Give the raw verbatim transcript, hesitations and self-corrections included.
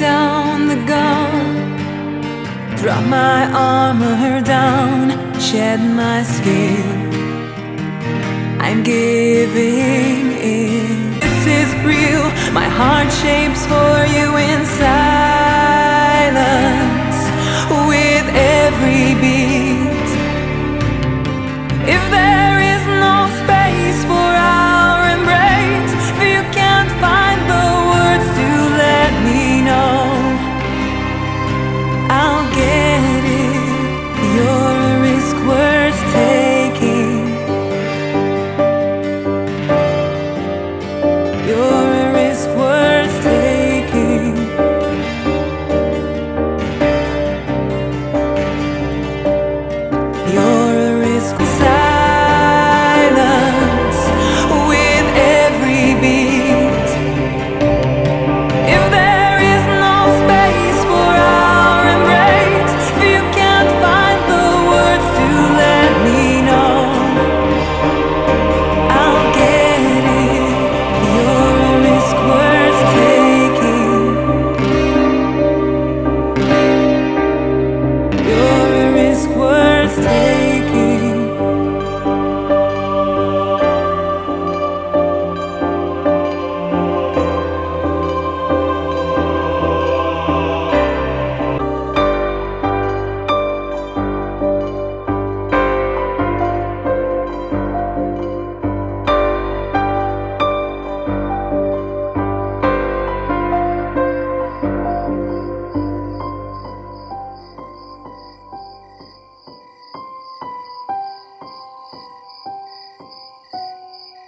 down the gun, drop my armor down, shed my skin. I'm giving in. This is real, my heart shapes for you inside.